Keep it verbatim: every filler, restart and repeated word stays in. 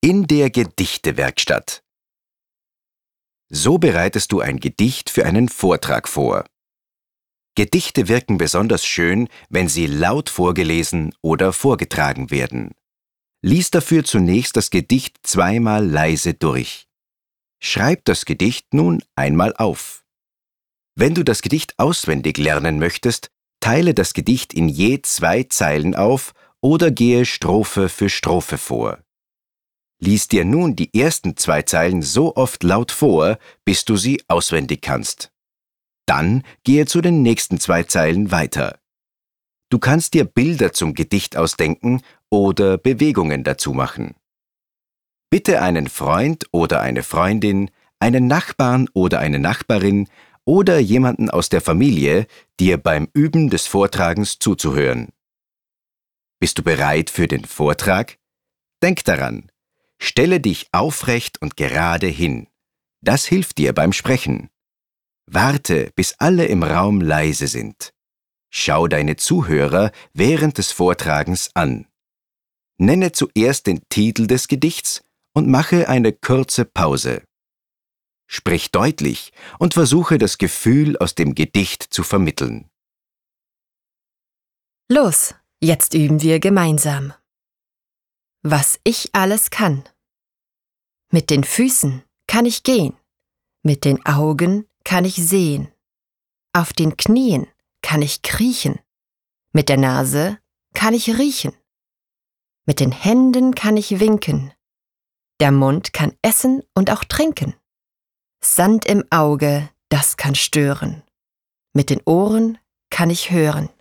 In der Gedichtewerkstatt. So bereitest du ein Gedicht für einen Vortrag vor. Gedichte wirken besonders schön, wenn sie laut vorgelesen oder vorgetragen werden. Lies dafür zunächst das Gedicht zweimal leise durch. Schreib das Gedicht nun einmal auf. Wenn du das Gedicht auswendig lernen möchtest, teile das Gedicht in je zwei Zeilen auf oder gehe Strophe für Strophe vor. Lies dir nun die ersten zwei Zeilen so oft laut vor, bis du sie auswendig kannst. Dann gehe zu den nächsten zwei Zeilen weiter. Du kannst dir Bilder zum Gedicht ausdenken oder Bewegungen dazu machen. Bitte einen Freund oder eine Freundin, einen Nachbarn oder eine Nachbarin oder jemanden aus der Familie, dir beim Üben des Vortragens zuzuhören. Bist du bereit für den Vortrag? Denk daran, stelle dich aufrecht und gerade hin. Das hilft dir beim Sprechen. Warte, bis alle im Raum leise sind. Schau deine Zuhörer während des Vortragens an. Nenne zuerst den Titel des Gedichts und mache eine kurze Pause. Sprich deutlich und versuche das Gefühl aus dem Gedicht zu vermitteln. Los, jetzt üben wir gemeinsam. Was ich alles kann. Mit den Füßen kann ich gehen, mit den Augen kann ich sehen, auf den Knien kann ich kriechen, mit der Nase kann ich riechen, mit den Händen kann ich winken, der Mund kann essen und auch trinken, Sand im Auge, das kann stören, mit den Ohren kann ich hören.